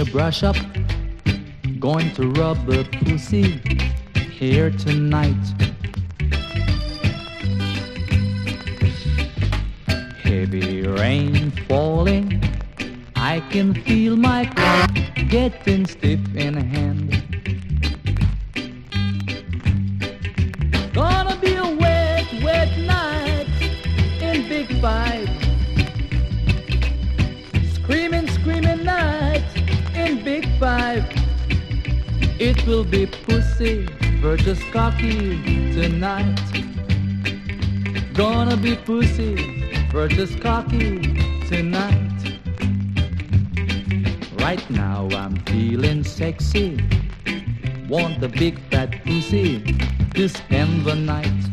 brush up, going to rub a pussy here tonight. Heavy rain falling, I can feel my cock getting stiff in hand. Gonna be a wet, wet night in Big Five. Screaming, screaming night in Big Five. It will be pussy versus cocky tonight. Gonna be pussy versus cocky tonight. Right now I'm feeling sexy. Want the big fat pussy to spend the night.